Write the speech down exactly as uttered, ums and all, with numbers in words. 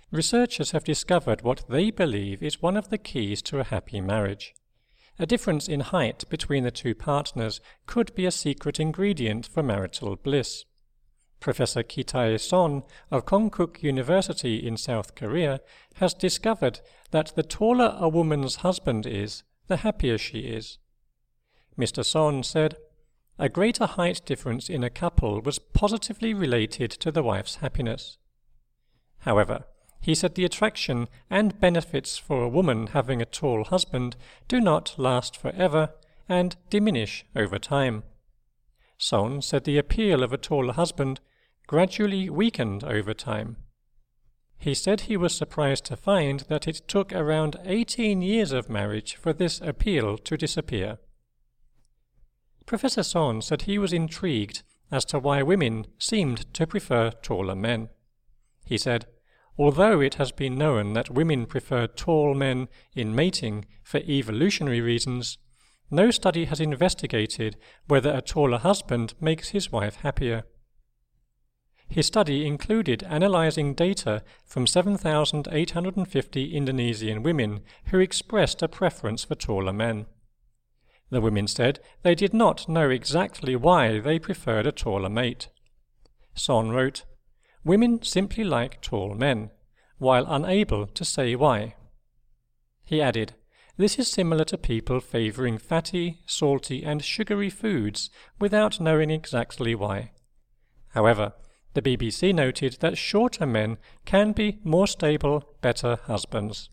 researchers have discovered what they believe is one of the keys to a happy marriage. A difference in height between the two partners could be a secret ingredient for marital bliss. Professor Ki-tae Son of Konkuk University in South Korea has discovered that the taller a woman's husband is, the happier she is. Mister Son said, "A greater height difference in a couple was positively related to the wife's happiness." However, he said the attraction and benefits for a woman having a tall husband do not last forever and diminish over time. Son said the appeal of a taller husband gradually weakened over time. He said he was surprised to find that it took around eighteen years of marriage for this appeal to disappear. Professor Son said he was intrigued as to why women seemed to prefer taller men. He said, "Although it has been known that women prefer tall men in mating for evolutionary reasons, no study has investigated whether a taller husband makes his wife happier." His study included analyzing data from seven thousand eight hundred fifty Indonesian women who expressed a preference for taller men. The women said they did not know exactly why they preferred a taller mate. Son wrote, "Women simply like tall men, while unable to say why." He added, "This is similar to people favoring fatty, salty and sugary foods without knowing exactly why." However, the B B C noted that shorter men can be more stable, better husbands.